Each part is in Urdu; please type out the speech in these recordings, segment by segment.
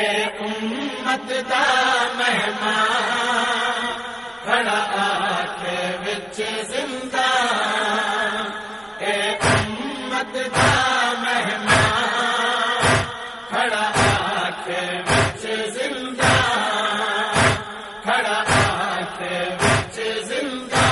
امت دا مہمان کھڑا آنکھے وچ زندہ اے امت دا مہمان کھڑا آنکھے وچ زندہ کھڑا آنکھے وچ زندہ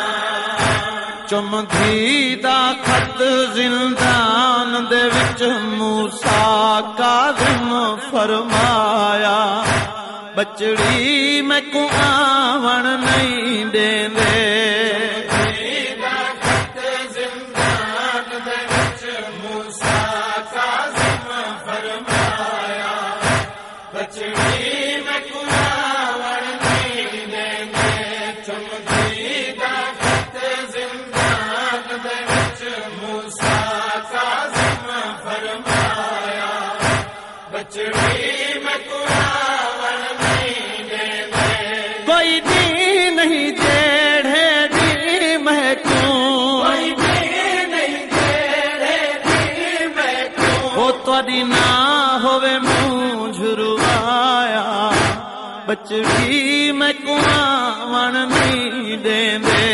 چمدھی دا خط زندان دے وچ موسیٰ کاظم فرمایا بچڑی میں کو آون نہیں دیندے خط زندان دے وچ موسیٰ کاظم فرمایا بچڑی میں کو آون نہیں دیندے چمدھی دا خط زندان دے وچ موسیٰ کاظم فرمایا بچڑی میں کو آون نہیں دیندے کوئی دی نہیں جیڑے دی محکوم کوئی بھی نہیں جیڑے دی میں کو وہ تواڈی نہ ہووے منہ جھروایا بچڑی میں کو آون نہیں دیندے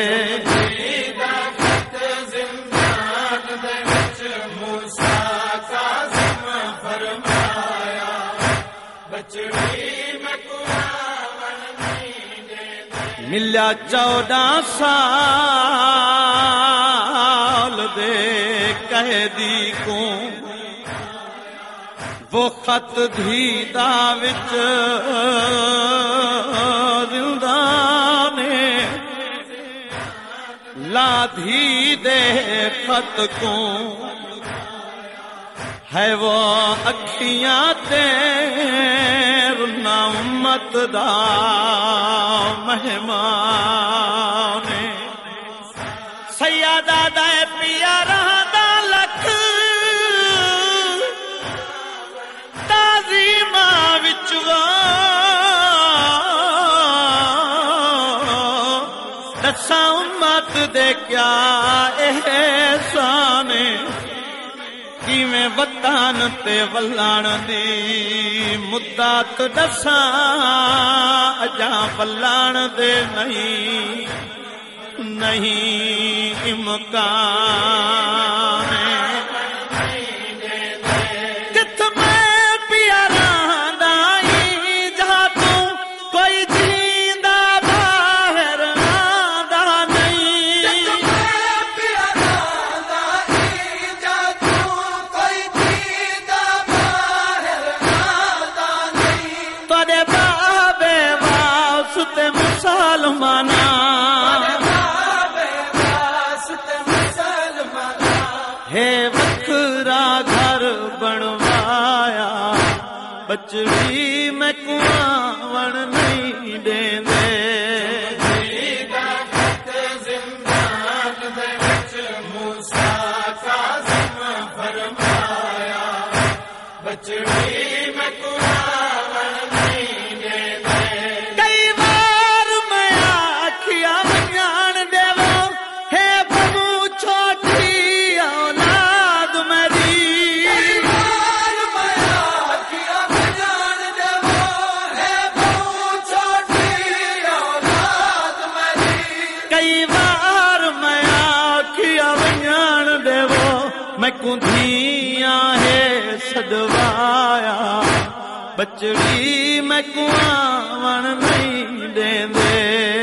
خط زندان دے وچ موسیٰ کاظم فرمایا بچڑی میں کو آون نہیں دیندے ملیا 14 سال دے قیدی کو وہ خط دھیدا وچ زندانے لا دھی دے خط کو ہے وہ اکھیاں تیر نہ امت دا مہمان سیادہ دا پیارا دا لکھ تعظیماں وچ دساں امت دے کیا احسان کیویں وطن تے ولان دی مدت دساں اجاں ولان دے نہیں امکان کت میں پیارا دائی جہاں تو کوئی جیندا باہر آندا نہیں تواڈے بابے واسطے مسلماناں ہے وکھرا گھر بنوایا بچڑی میں کو آون نہیں دیندے خط زندان دے وچ موسیٰ کاظم فرمایا بچڑی میں کو آون نہیں دیندے کئی بار میں آکھیا جان دیو ہے بہو چھوٹی اولاد میری کئی بار میں آکھیا جان دیو میں کو دھیاں ہے سدوایا بچڑی میں کو آون نہیں دیندے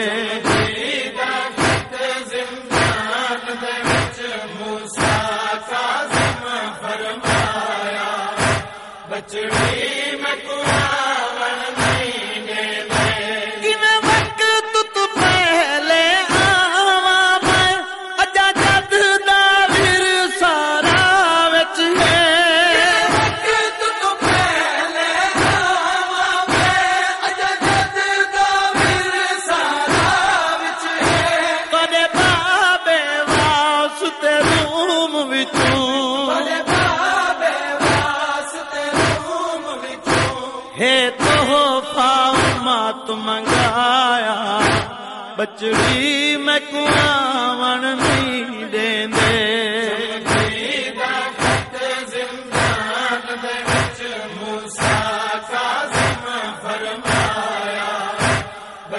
خط زندان دے وچ موسیٰ کاظم فرمایا بچڑی میں کو آون نہیں دیندے کیویں وقت تو پہلے آواں میں اجا جد دا ورثہ وچ ہے تواڈے بابے واسطے روم وچوں ہے تحفہ مات منگایا بچڑی میں کو آون نہیں دیندے خط زندان دے وچ موسیٰ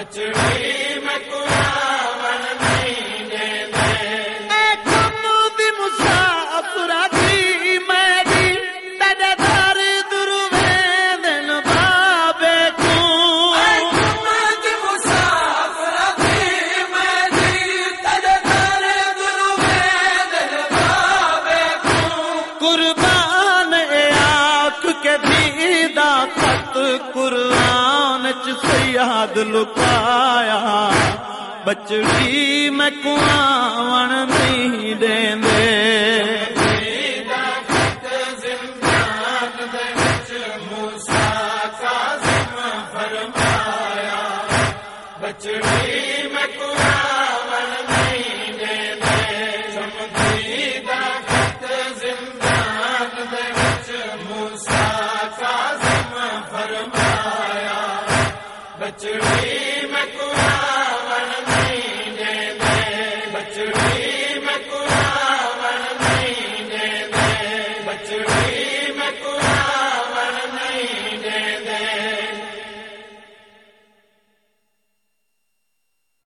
بچڑی میں کلاون نہیں دے دے اے کم دی مسافر دی میری تیرے در دروے دن بابے کو اے کم دی مسافر دی میری تیرے در دروے دن بابے کو قربان اے آنکھ کے دیدہ خط قرآن چ سیاد لکایا بچڑی میں کلاون نہیں دیندے دیدہ خط زندان دے وچ موسیٰ کاظم فرمایا بچڑی میں کلاون نہیں دے دے دیدہ خط زندان دے وچ موسیٰ کاظم فرمایا بچڑی